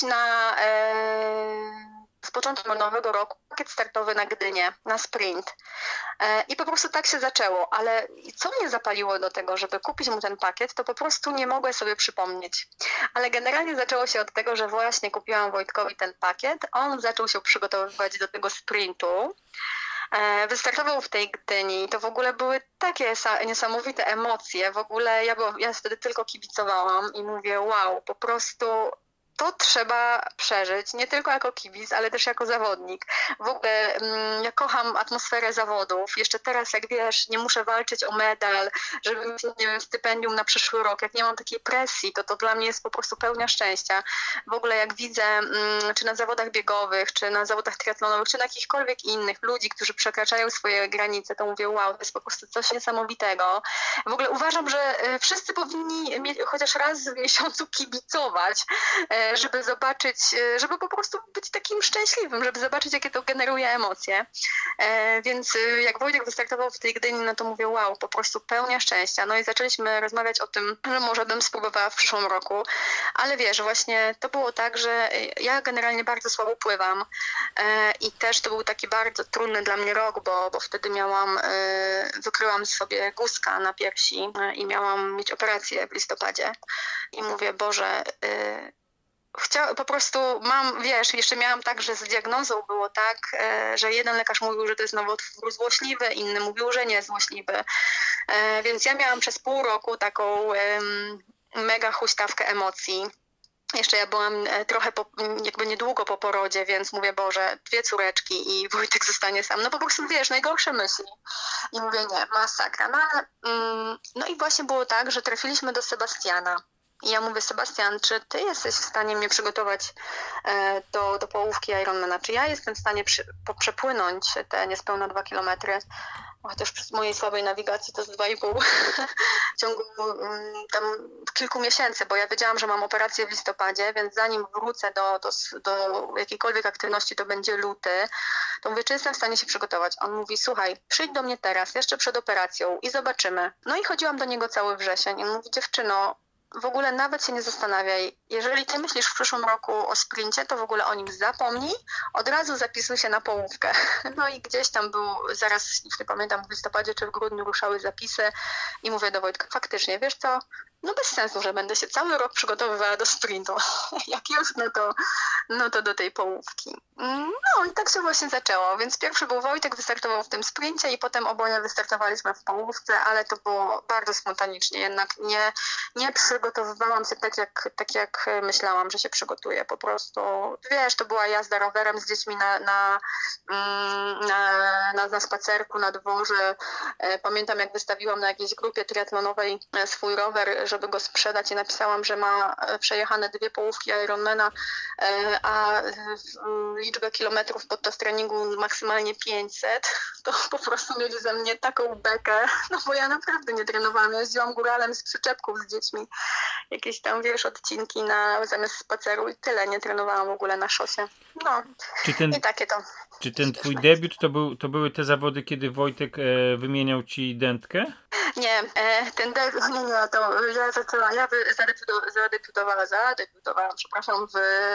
z początku nowego roku pakiet startowy na Gdynię, na sprint. I po prostu tak się zaczęło, ale co mnie zapaliło do tego, żeby kupić mu ten pakiet, to po prostu nie mogę sobie przypomnieć. Ale generalnie zaczęło się od tego, że właśnie kupiłam Wojtkowi ten pakiet, on zaczął się przygotowywać do tego sprintu. Wystartował w tej Gdyni i to w ogóle były takie niesamowite emocje. W ogóle ja wtedy tylko kibicowałam i mówię, wow, po prostu to trzeba przeżyć, nie tylko jako kibic, ale też jako zawodnik. W ogóle ja kocham atmosferę zawodów. Jeszcze teraz, jak wiesz, nie muszę walczyć o medal, żeby mieć, nie wiem, stypendium na przyszły rok. Jak nie mam takiej presji, to dla mnie jest po prostu pełnia szczęścia. W ogóle jak widzę, czy na zawodach biegowych, czy na zawodach triatlonowych, czy na jakichkolwiek innych ludzi, którzy przekraczają swoje granice, to mówię, wow, to jest po prostu coś niesamowitego. W ogóle uważam, że wszyscy powinni chociaż raz w miesiącu kibicować, żeby zobaczyć, żeby po prostu być takim szczęśliwym, żeby zobaczyć, jakie to generuje emocje. Więc jak Wojtek wystartował w tej Gdyni, no to mówię, wow, po prostu pełnia szczęścia. No i zaczęliśmy rozmawiać o tym, że może bym spróbowała w przyszłym roku, ale wiesz, właśnie to było tak, że ja generalnie bardzo słabo pływam i też to był taki bardzo trudny dla mnie rok, bo wtedy wykryłam sobie guzka na piersi i miałam mieć operację w listopadzie i mówię, Boże, po prostu jeszcze miałam tak, że z diagnozą było tak, że jeden lekarz mówił, że to jest nowotwór złośliwy, inny mówił, że nie złośliwy. Więc ja miałam przez pół roku taką mega huśtawkę emocji. Jeszcze ja byłam trochę niedługo po porodzie, więc mówię, Boże, 2 córeczki i Wojtek zostanie sam. No po prostu wiesz, najgorsze myśli. I mówię, nie, masakra. No i właśnie było tak, że trafiliśmy do Sebastiana. I ja mówię, Sebastian, czy ty jesteś w stanie mnie przygotować do połówki Ironmana? Czy ja jestem w stanie przepłynąć te niespełna 2 kilometry? Chociaż przy mojej słabej nawigacji to jest 2,5 w ciągu tam kilku miesięcy, bo ja wiedziałam, że mam operację w listopadzie, więc zanim wrócę do jakiejkolwiek aktywności, to będzie luty, to mówię, czy jestem w stanie się przygotować? On mówi, słuchaj, przyjdź do mnie teraz, jeszcze przed operacją i zobaczymy. No i chodziłam do niego cały wrzesień i on mówi, dziewczyno, w ogóle nawet się nie zastanawiaj. Jeżeli ty myślisz w przyszłym roku o sprincie, to w ogóle o nim zapomnij. Od razu zapisuj się na połówkę. No i gdzieś tam zaraz, nie pamiętam, w listopadzie czy w grudniu ruszały zapisy i mówię do Wojtka, faktycznie, wiesz co, no bez sensu, że będę się cały rok przygotowywała do sprintu. Jak już, no to do tej połówki. No i tak się właśnie zaczęło, więc pierwszy był Wojtek, wystartował w tym sprincie i potem oboje wystartowaliśmy w połówce, ale to było bardzo spontanicznie, jednak nie przygotowywałam się tak jak myślałam, że się przygotuję. Po prostu, wiesz, to była jazda rowerem z dziećmi na spacerku na dworze. Pamiętam, jak wystawiłam na jakiejś grupie triatlonowej swój rower, żeby go sprzedać i napisałam, że ma przejechane 2 połówki Ironmana, a liczbę kilometrów podczas treningu maksymalnie 500, to po prostu mieli ze mnie taką bekę, no bo ja naprawdę nie trenowałam. Jeździłam góralem z przyczepków z dziećmi, jakieś tam, wiesz, odcinki zamiast spaceru i tyle, nie trenowałam w ogóle na szosie. No, i takie to. Czy ten twój debiut to były te zawody, kiedy Wojtek wymieniał ci dętkę? Nie, ten debiut, nie, to ja zaczęłam, zadebiutowałam, przepraszam,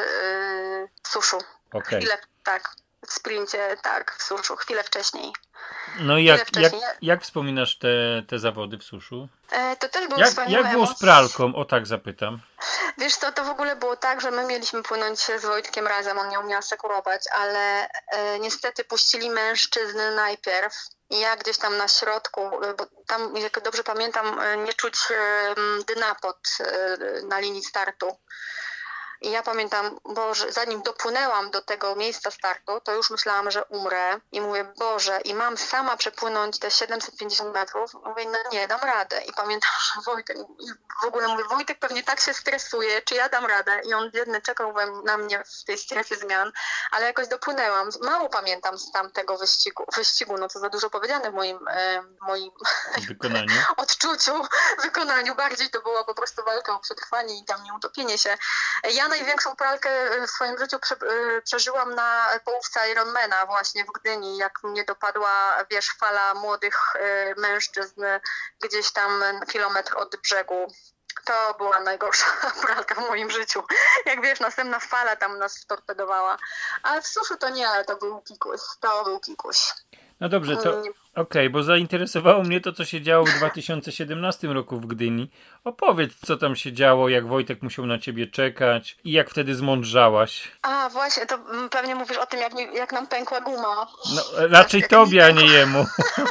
w suszu. Okej. Chwilę, tak, w sprincie, tak, w suszu, chwilę wcześniej. No i jak wspominasz te zawody w suszu? To też był Jak było z pralką? O tak zapytam. Wiesz co, to w ogóle było tak, że my mieliśmy płynąć z Wojtkiem razem, on ją miał sekurować, ale niestety puścili mężczyzn najpierw i ja gdzieś tam na środku, bo tam, jak dobrze pamiętam, nie czuć dna na linii startu. I ja pamiętam, Boże, zanim dopłynęłam do tego miejsca startu, to już myślałam, że umrę. I mówię, Boże, i mam sama przepłynąć te 750 metrów. Mówię, no nie, dam radę. I pamiętam, że Wojtek, w ogóle mówię, Wojtek pewnie tak się stresuje, czy ja dam radę. I on biedny czekał na mnie w tej strefie zmian, ale jakoś dopłynęłam. Mało pamiętam z tamtego wyścigu, no to za dużo powiedziane w moim wykonaniu. Odczuciu, wykonaniu. Bardziej to była po prostu walka o przetrwanie i tam nieutopienie się. Ja największą pralkę w swoim życiu przeżyłam na połówce Ironmana właśnie w Gdyni, jak mnie dopadła, wiesz, fala młodych mężczyzn gdzieś tam kilometr od brzegu. To była najgorsza pralka w moim życiu. Jak wiesz, następna fala tam nas torpedowała. Ale w suszu to nie, ale to był pikuś. No dobrze, to okej, bo zainteresowało mnie to, co się działo w 2017 roku w Gdyni. Opowiedz, co tam się działo, jak Wojtek musiał na ciebie czekać i jak wtedy zmądrzałaś. A właśnie, to pewnie mówisz o tym, jak nam pękła guma. No, raczej tobie, a nie jemu.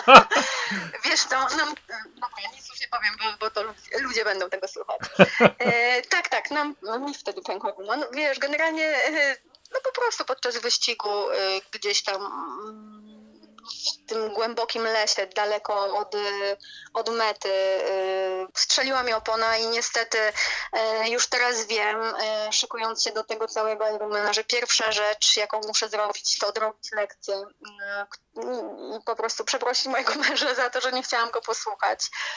Wiesz co, dobra, nic już nie powiem, bo to ludzie będą tego słuchać. Tak, mi wtedy pękła guma. No, wiesz, generalnie, no po prostu podczas wyścigu gdzieś tam w tym głębokim lesie, daleko od mety, strzeliła mi opona i niestety już teraz wiem, szykując się do tego całego Ironmana, że pierwsza rzecz, jaką muszę zrobić, to odrobić lekcję i po prostu przeprosić mojego męża za to, że nie chciałam go posłuchać,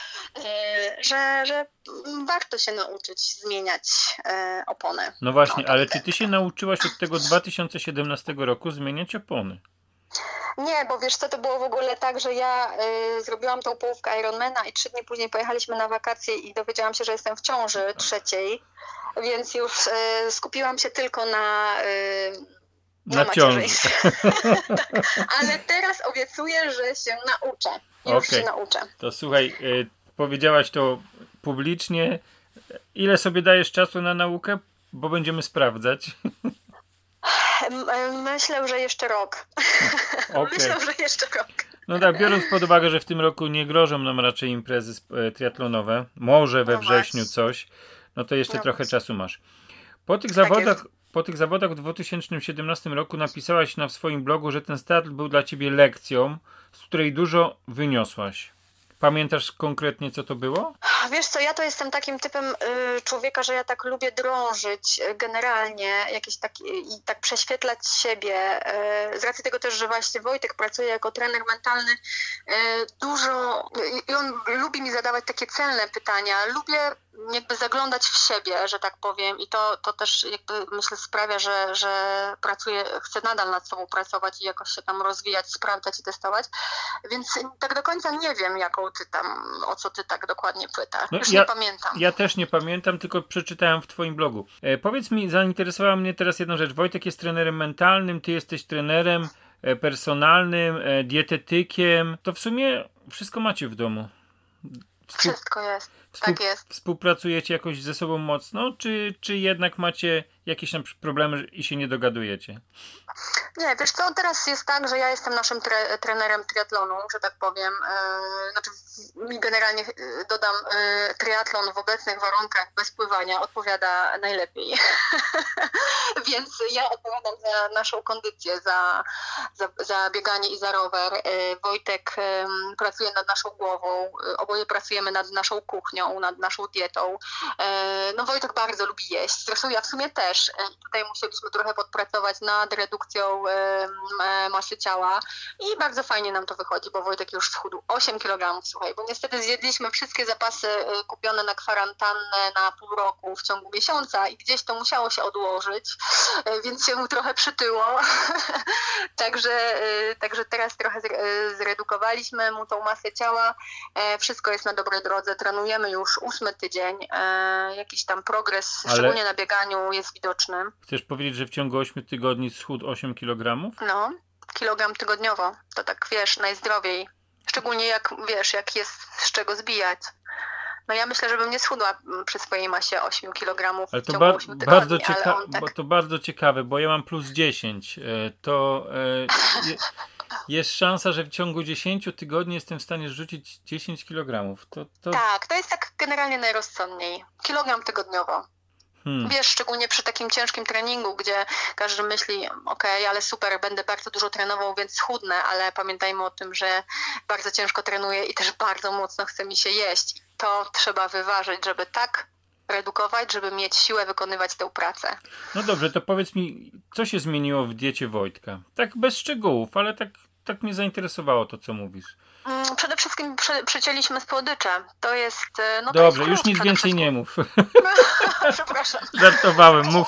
że warto się nauczyć zmieniać oponę. No właśnie, ale czy ty się nauczyłaś od tego 2017 roku zmieniać opony? Nie, bo wiesz co, to było w ogóle tak, że ja zrobiłam tą połówkę Ironmana i 3 dni później pojechaliśmy na wakacje i dowiedziałam się, że jestem w ciąży 3, więc już skupiłam się tylko na macierzyństwie. Tak, ale teraz obiecuję, że się nauczę. Już się nauczę. To słuchaj, powiedziałaś to publicznie. Ile sobie dajesz czasu na naukę? Bo będziemy sprawdzać. Myślę, że jeszcze rok. Okay. Myślę, że jeszcze rok. No tak, biorąc pod uwagę, że w tym roku nie grożą nam raczej imprezy triatlonowe, może we wrześniu coś, no to jeszcze trochę czasu masz. Po tych zawodach w 2017 roku napisałaś na swoim blogu, że ten start był dla ciebie lekcją, z której dużo wyniosłaś. Pamiętasz konkretnie, co to było? Wiesz co, ja to jestem takim typem człowieka, że ja tak lubię drążyć generalnie i tak prześwietlać siebie. Z racji tego też, że właśnie Wojtek pracuje jako trener mentalny dużo i on lubi mi zadawać takie celne pytania. Lubię jakby zaglądać w siebie, że tak powiem, i to też jakby myślę sprawia, że chcę nadal nad sobą pracować i jakoś się tam rozwijać, sprawdzać i testować, więc tak do końca nie wiem, o co ty tak dokładnie pytasz. No, już nie pamiętam. Ja też nie pamiętam, tylko przeczytałem w twoim blogu. Powiedz mi, zainteresowała mnie teraz jedna rzecz. Wojtek jest trenerem mentalnym, ty jesteś trenerem personalnym, dietetykiem. To w sumie wszystko macie w domu. Wszystko jest. Tak jest. Współpracujecie jakoś ze sobą mocno, czy jednak macie jakieś problemy i się nie dogadujecie? Nie, wiesz co, teraz jest tak, że ja jestem naszym trenerem triatlonu, że tak powiem. Znaczy, mi generalnie dodam, triatlon w obecnych warunkach bez pływania odpowiada najlepiej. Więc ja odpowiadam za naszą kondycję, za bieganie i za rower. Wojtek pracuje nad naszą głową, oboje pracujemy nad naszą kuchnią. panią nad naszą dietą. No Wojtek bardzo lubi jeść, zresztą ja w sumie też. Tutaj musieliśmy trochę podpracować nad redukcją masy ciała i bardzo fajnie nam to wychodzi, bo Wojtek już schudł 8 kg, słuchaj, bo niestety zjedliśmy wszystkie zapasy kupione na kwarantannę na pół roku w ciągu miesiąca i gdzieś to musiało się odłożyć, więc się mu trochę przytyło. Także teraz trochę zredukowaliśmy mu tą masę ciała. Wszystko jest na dobrej drodze. Trenujemy już 8 tydzień. Jakiś tam progres, szczególnie na bieganiu, jest widoczny. Chcesz powiedzieć, że w ciągu 8 tygodni schudł 8 kg? No, kilogram tygodniowo. To tak, wiesz, najzdrowiej. Szczególnie jak jest z czego zbijać. No ja myślę, że bym nie schudła przy swojej masie 8 kg ale w to ciągu 8 tygodni, bo to bardzo ciekawe, bo ja mam plus 10. Jest szansa, że w ciągu 10 tygodni jestem w stanie zrzucić 10 kg. Tak, to jest tak generalnie najrozsądniej. Kilogram tygodniowo. Wiesz, szczególnie przy takim ciężkim treningu, gdzie każdy myśli, okej, ale super, będę bardzo dużo trenował, więc schudnę, ale pamiętajmy o tym, że bardzo ciężko trenuję i też bardzo mocno chce mi się jeść. To trzeba wyważyć, żeby tak redukować, żeby mieć siłę wykonywać tę pracę. No dobrze, to powiedz mi, co się zmieniło w diecie Wojtka? Tak bez szczegółów, ale tak mnie zainteresowało to, co mówisz. Przede wszystkim przycięliśmy słodycze. To jest... No dobrze, to jest już nic więcej nie mów. Przepraszam. Żartowałem, mów.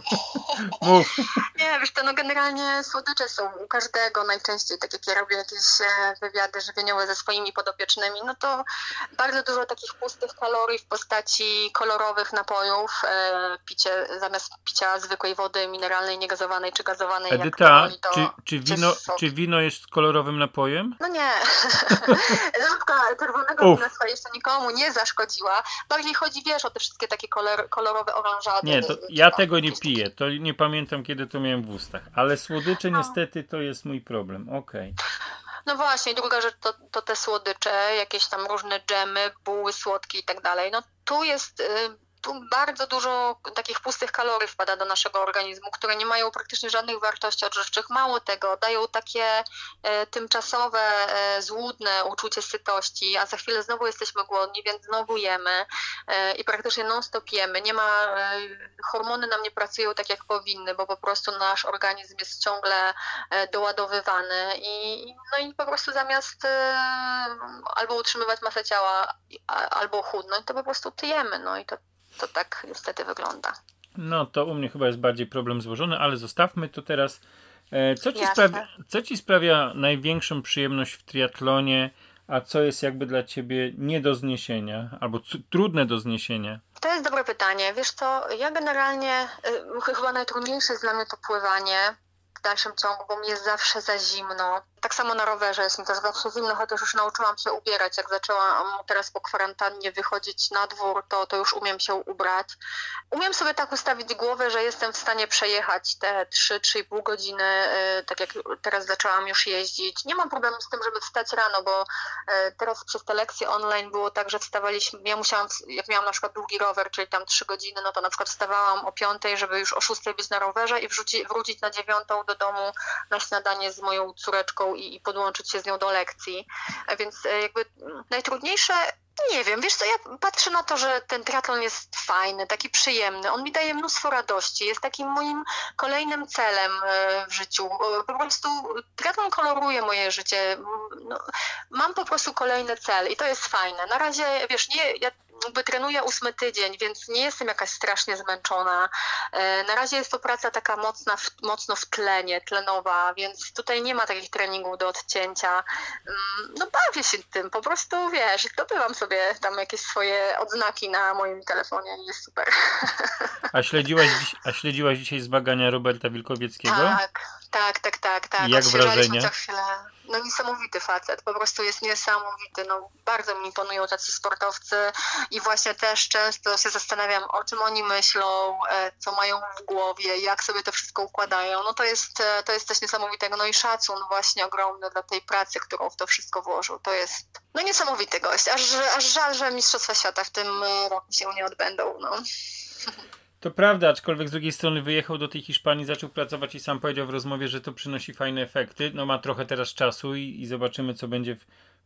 Nie, wiesz, to generalnie słodycze są u każdego, najczęściej tak jak ja robię jakieś wywiady żywieniowe ze swoimi podopiecznymi, no to bardzo dużo takich pustych kalorii w postaci kolorowych napojów, zamiast picia zwykłej wody mineralnej, niegazowanej czy gazowanej. Edyta, czy wino jest kolorowym napojem? No nie. Lampka czerwonego wina jeszcze nikomu nie zaszkodziła. Bardziej chodzi, wiesz, o te wszystkie takie kolorowe oranżady. Nie, to ja tego nie piję. To nie pamiętam, kiedy to miałem w ustach. Ale słodycze niestety to jest mój problem. Okej. No właśnie, druga rzecz to te słodycze, jakieś tam różne dżemy, buły słodkie i tak dalej. No tu jest... Tu bardzo dużo takich pustych kalorii wpada do naszego organizmu, które nie mają praktycznie żadnych wartości odżywczych. Mało tego, dają takie tymczasowe, złudne uczucie sytości, a za chwilę znowu jesteśmy głodni, więc znowu jemy i praktycznie non-stop jemy. Nie ma, hormony nam nie pracują tak jak powinny, bo po prostu nasz organizm jest ciągle doładowywany i po prostu zamiast albo utrzymywać masę ciała, albo chudnąć, to po prostu tyjemy. No i to tak niestety wygląda. No to u mnie chyba jest bardziej problem złożony, ale zostawmy to teraz. Co ci sprawia największą przyjemność w triatlonie, a co jest jakby dla ciebie nie do zniesienia, albo trudne do zniesienia? To jest dobre pytanie. Wiesz co, ja generalnie, chyba najtrudniejsze jest dla mnie to pływanie w dalszym ciągu, bo mi jest zawsze za zimno. Tak samo na rowerze jest mi też zawsze zimno, chociaż już nauczyłam się ubierać. Jak zaczęłam teraz po kwarantannie wychodzić na dwór, to już umiem się ubrać. Umiem sobie tak ustawić głowę, że jestem w stanie przejechać te 3-3,5 godziny, tak jak teraz zaczęłam już jeździć. Nie mam problemu z tym, żeby wstać rano, bo teraz przez te lekcje online było tak, że wstawaliśmy, ja musiałam, jak miałam na przykład długi rower, czyli tam 3 godziny, no to na przykład wstawałam o 5, żeby już o 6 być na rowerze i wrócić na 9 do domu na śniadanie z moją córeczką i podłączyć się z nią do lekcji. Więc jakby najtrudniejsze, nie wiem, wiesz co, ja patrzę na to, że ten triatlon jest fajny, taki przyjemny, on mi daje mnóstwo radości, jest takim moim kolejnym celem w życiu. Po prostu triatlon koloruje moje życie. No, mam po prostu kolejny cel i to jest fajne. Na razie, wiesz, ja trenuję 8 tydzień, więc nie jestem jakaś strasznie zmęczona. Na razie jest to praca taka mocno w tlenie, tlenowa, więc tutaj nie ma takich treningów do odcięcia. No bawię się tym, po prostu wiesz, zdobywam sobie tam jakieś swoje odznaki na moim telefonie i jest super. A śledziłaś dzisiaj zmagania Roberta Wilkowieckiego? Tak. Jak wrażenie? Co chwilę. No niesamowity facet, po prostu jest niesamowity. No, bardzo mi imponują tacy sportowcy i właśnie też często się zastanawiam, o czym oni myślą, co mają w głowie, jak sobie to wszystko układają. No to jest coś niesamowitego. No i szacun właśnie ogromny dla tej pracy, którą w to wszystko włożył. To jest niesamowity gość. Aż żal, że Mistrzostwa Świata w tym roku się nie odbędą. No. To prawda, aczkolwiek z drugiej strony wyjechał do tej Hiszpanii, zaczął pracować i sam powiedział w rozmowie, że to przynosi fajne efekty. No ma trochę teraz czasu i zobaczymy, co będzie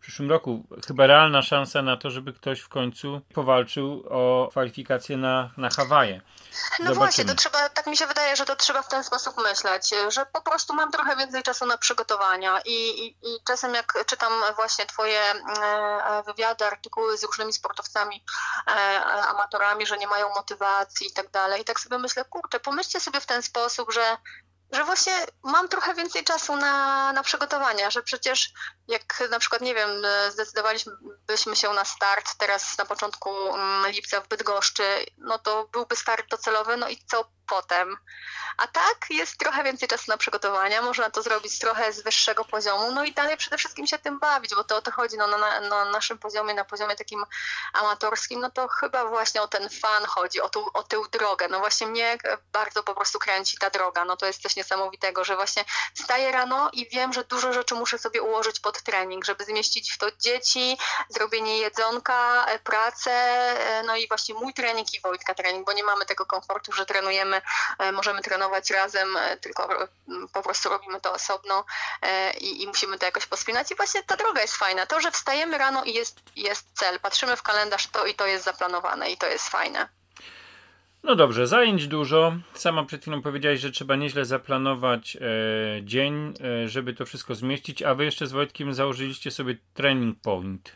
przyszłym roku chyba realna szansa na to, żeby ktoś w końcu powalczył o kwalifikacje na Hawaje. No właśnie, to trzeba, tak mi się wydaje, że to trzeba w ten sposób myśleć, że po prostu mam trochę więcej czasu na przygotowania i czasem jak czytam właśnie twoje wywiady, artykuły z różnymi sportowcami, amatorami, że nie mają motywacji i tak dalej, i tak sobie myślę, kurczę, pomyślcie sobie w ten sposób, że właśnie mam trochę więcej czasu na przygotowania, że przecież jak na przykład, nie wiem, zdecydowalibyśmy się na start teraz na początku lipca w Bydgoszczy, no to byłby start docelowy, no i co potem? A tak jest trochę więcej czasu na przygotowania, można to zrobić trochę z wyższego poziomu, no i dalej przede wszystkim się tym bawić, bo to o to chodzi, no, na naszym poziomie, na poziomie takim amatorskim, no to chyba właśnie o ten fan chodzi, o tę drogę. No właśnie mnie bardzo po prostu kręci ta droga, no to jest coś niesamowitego, że właśnie wstaję rano i wiem, że dużo rzeczy muszę sobie ułożyć pod trening, żeby zmieścić w to dzieci, zrobienie jedzonka, pracę, no i właśnie mój trening i Wojtka trening, bo nie mamy tego komfortu, że trenujemy, możemy trenować razem, tylko po prostu robimy to osobno i musimy to jakoś pospinać i właśnie ta droga jest fajna. To, że wstajemy rano i jest cel, patrzymy w kalendarz, to i to jest zaplanowane i to jest fajne. No dobrze, zajęć dużo. Sama przed chwilą powiedziałaś, że trzeba nieźle zaplanować dzień, żeby to wszystko zmieścić, a wy jeszcze z Wojtkiem założyliście sobie training point.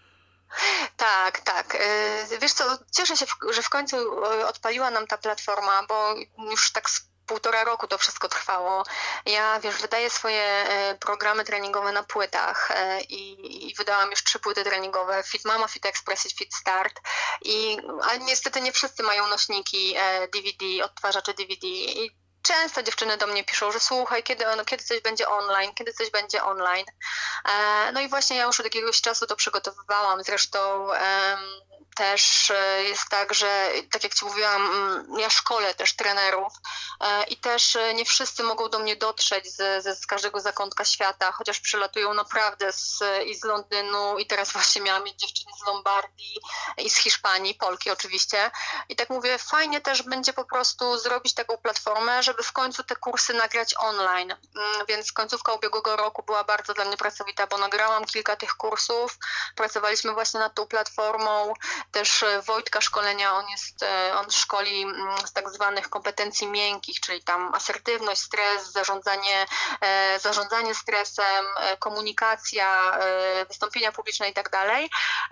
Tak, tak. Wiesz co, cieszę się, że w końcu odpaliła nam ta platforma, bo już tak z 1,5 roku to wszystko trwało. Ja, wiesz, wydaję swoje programy treningowe na płytach i wydałam już 3 płyty treningowe, Fit Mama, Fit Express i Fit Start. Ale niestety nie wszyscy mają nośniki DVD, odtwarzacze DVD. I często dziewczyny do mnie piszą, że słuchaj, kiedy coś będzie online, No i właśnie ja już od jakiegoś czasu to przygotowywałam. Zresztą też jest tak, że tak jak Ci mówiłam, ja szkolę też trenerów i też nie wszyscy mogą do mnie dotrzeć z każdego zakątka świata, chociaż przylatują naprawdę i z Londynu i teraz właśnie miałam mieć dziewczyny z Lombardii i z Hiszpanii, Polki oczywiście. I tak mówię, fajnie też będzie po prostu zrobić taką platformę, żeby w końcu te kursy nagrać online. Więc końcówka ubiegłego roku była bardzo dla mnie pracowita, bo nagrałam kilka tych kursów, pracowaliśmy właśnie nad tą platformą. Też Wojtka szkolenia, on szkoli z tak zwanych kompetencji miękkich, czyli tam asertywność, stres, zarządzanie stresem, komunikacja, wystąpienia publiczne i tak dalej.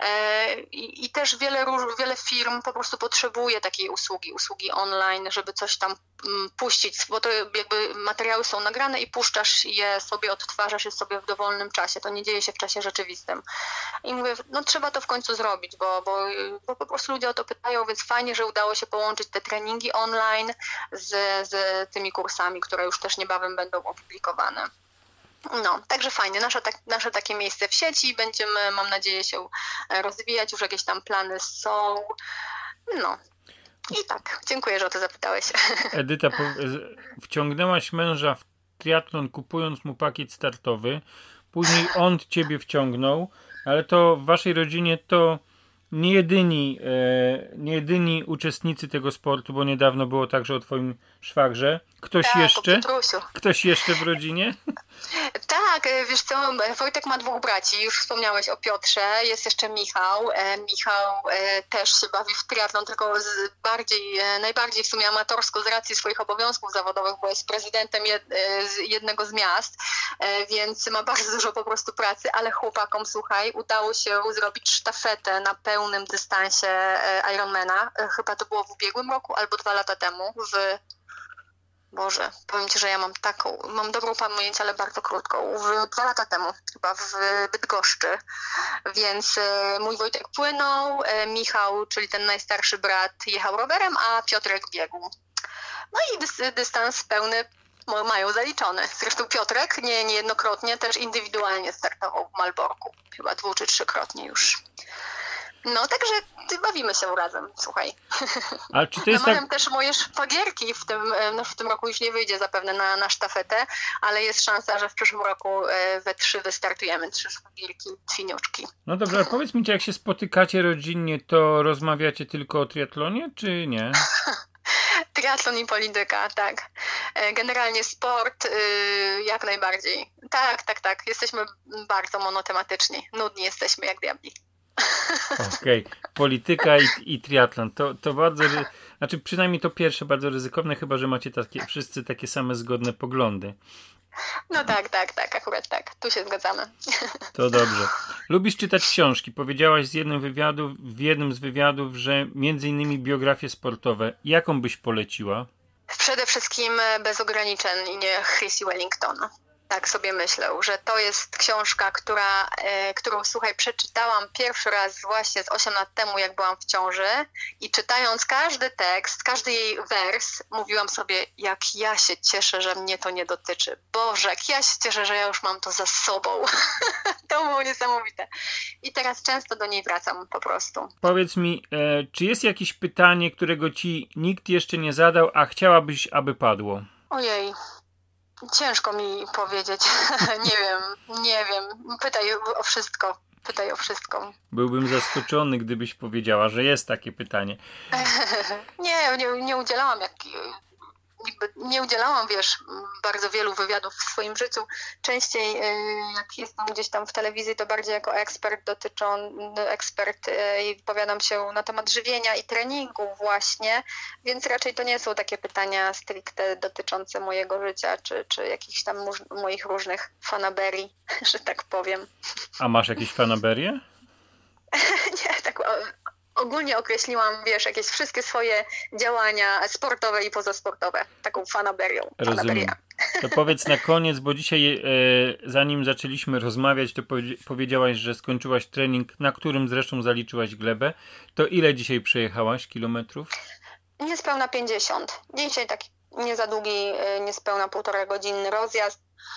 I też wiele firm po prostu potrzebuje takiej usługi online, żeby coś tam puścić, bo to jakby materiały są nagrane i puszczasz je sobie, odtwarzasz je sobie w dowolnym czasie. To nie dzieje się w czasie rzeczywistym. I mówię, no trzeba to w końcu zrobić, bo po prostu ludzie o to pytają, więc fajnie, że udało się połączyć te treningi online z tymi kursami, które już też niebawem będą opublikowane. No, także fajnie, nasze takie miejsce w sieci, będziemy, mam nadzieję, się rozwijać, już jakieś tam plany są, no. I tak, dziękuję, że o to zapytałeś. Edyta, wciągnęłaś męża w triatlon, kupując mu pakiet startowy, później on ciebie wciągnął, ale to w waszej rodzinie to nie jedyni uczestnicy tego sportu, bo niedawno było także o twoim szwagrze. Ktoś jeszcze w rodzinie? Tak, wiesz co, Wojtek ma 2 braci, już wspomniałeś o Piotrze, jest jeszcze Michał. Michał też się bawi w triatlon, tylko najbardziej w sumie amatorsko z racji swoich obowiązków zawodowych, bo jest prezydentem jednego z miast, więc ma bardzo dużo po prostu pracy, ale chłopakom, słuchaj, udało się zrobić sztafetę na pełnym dystansie Ironmana. Chyba to było w ubiegłym roku albo 2 lata temu Boże, powiem Ci, że ja mam dobrą pamięć, ale bardzo krótką. 2 lata temu, chyba w Bydgoszczy. Więc mój Wojtek płynął, Michał, czyli ten najstarszy brat, jechał rowerem, a Piotrek biegł. No i dystans pełny mają zaliczony. Zresztą Piotrek niejednokrotnie też indywidualnie startował w Malborku. Chyba 2 czy 3-krotnie już. No, także bawimy się razem, słuchaj. Ale czy to jest Namawiam też moje szwagierki w tym roku już nie wyjdzie zapewne na sztafetę, ale jest szansa, że w przyszłym roku we 3 wystartujemy, 3 szwagierki, świniuczki. No dobrze, ale powiedz mi, czy jak się spotykacie rodzinnie, to rozmawiacie tylko o triatlonie, czy nie? Triatlon i polityka, tak. Generalnie sport jak najbardziej. Tak. Jesteśmy bardzo monotematyczni. Nudni jesteśmy jak diabli. Okej. Polityka i triatlon. To bardzo, znaczy przynajmniej to pierwsze bardzo ryzykowne, chyba że macie wszyscy takie same zgodne poglądy. No tak, akurat tak. Tu się zgadzamy. To dobrze. Lubisz czytać książki. Powiedziałaś w jednym z wywiadów, że między innymi biografie sportowe. Jaką byś poleciła? Przede wszystkim Bez ograniczeń Chrissie Wellington. Tak sobie myślę, że to jest książka, którą, słuchaj, przeczytałam pierwszy raz właśnie z 8 lat temu, jak byłam w ciąży i czytając każdy tekst, każdy jej wers, mówiłam sobie, jak ja się cieszę, że mnie to nie dotyczy. Boże, jak ja się cieszę, że ja już mam to za sobą. To było niesamowite. I teraz często do niej wracam po prostu. Powiedz mi, czy jest jakieś pytanie, którego ci nikt jeszcze nie zadał, a chciałabyś, aby padło? Ojej. Ciężko mi powiedzieć. Nie wiem. Pytaj o wszystko. Byłbym zaskoczony, gdybyś powiedziała, że jest takie pytanie. Nie udzielałam nie udzielałam, wiesz, bardzo wielu wywiadów w swoim życiu. Częściej jak jestem gdzieś tam w telewizji, to bardziej jako ekspert i wypowiadam się na temat żywienia i treningu właśnie, więc raczej to nie są takie pytania stricte dotyczące mojego życia, czy jakichś tam moich różnych fanaberii, że tak powiem. A masz jakieś fanaberie? Nie, tak ogólnie określiłam, wiesz, jakieś wszystkie swoje działania sportowe i pozasportowe. Taką fanaberią. Rozumiem. To powiedz na koniec, bo dzisiaj zanim zaczęliśmy rozmawiać, to powiedziałaś, że skończyłaś trening, na którym zresztą zaliczyłaś glebę. To ile dzisiaj przejechałaś kilometrów? Niespełna 50. Dzisiaj taki nie za długi, niespełna 1,5-godzinny rozjazd.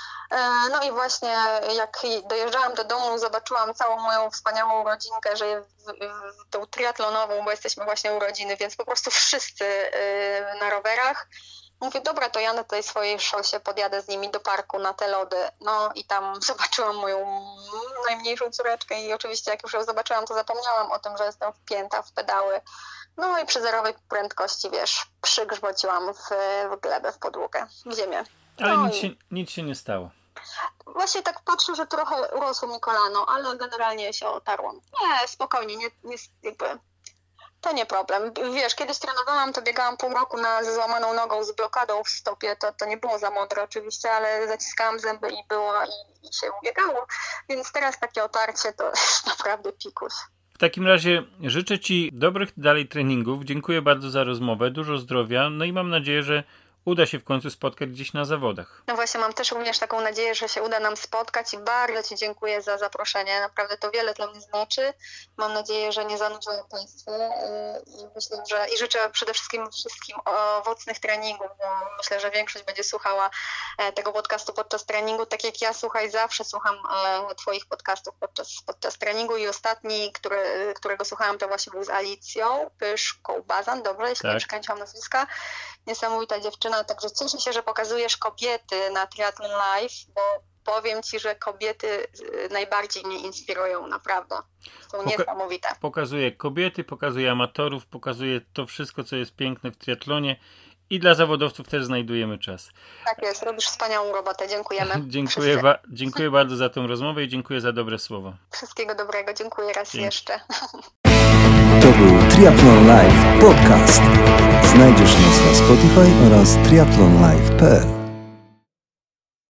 No i właśnie jak dojeżdżałam do domu, zobaczyłam całą moją wspaniałą rodzinkę, że tą triatlonową, bo jesteśmy właśnie urodziny, więc po prostu wszyscy na rowerach. Mówię, dobra, to ja na tej swojej szosie podjadę z nimi do parku na te lody. No i tam zobaczyłam moją najmniejszą córeczkę i oczywiście jak już ją zobaczyłam, to zapomniałam o tym, że jestem wpięta w pedały. No i przy zerowej prędkości, wiesz, przygrzbociłam w glebę, w podłogę, w ziemię. Ale nic się nie stało. Właśnie tak patrzę, że trochę urosło mi kolano, ale generalnie się otarłam. Nie, spokojnie, nie jakby... To nie problem. Wiesz, kiedyś trenowałam, to biegałam pół roku ze złamaną nogą, z blokadą w stopie. To nie było za mądre oczywiście, ale zaciskałam zęby i się ubiegało. Więc teraz takie otarcie to jest naprawdę pikuś. W takim razie życzę Ci dobrych dalej treningów. Dziękuję bardzo za rozmowę, dużo zdrowia. No i mam nadzieję, że uda się w końcu spotkać gdzieś na zawodach. No właśnie, mam też również taką nadzieję, że się uda nam spotkać i bardzo Ci dziękuję za zaproszenie. Naprawdę to wiele dla mnie znaczy. Mam nadzieję, że nie zanudziłam Państwa i myślę, że życzę przede wszystkim owocnych treningów, bo myślę, że większość będzie słuchała tego podcastu podczas treningu. Tak jak ja, słuchaj, zawsze słucham Twoich podcastów podczas treningu i ostatni, którego słuchałam, to właśnie był z Alicją Pyszką-Bazan, dobrze, jeśli nie przekręciłam nazwiska. Niesamowita dziewczyna, także cieszę się, że pokazujesz kobiety na Triathlon Live, bo powiem Ci, że kobiety najbardziej mnie inspirują, naprawdę. Są niesamowite. Pokazuje kobiety, pokazuje amatorów, pokazuje to wszystko, co jest piękne w triatlonie i dla zawodowców też znajdujemy czas. Tak jest, robisz wspaniałą robotę, dziękujemy. Dziękuję bardzo za tą rozmowę i dziękuję za dobre słowa. Wszystkiego dobrego, dziękuję raz jeszcze. To był Triathlon Live Podcast. Znajdziesz nas na Spotify oraz triathlonlive.pl.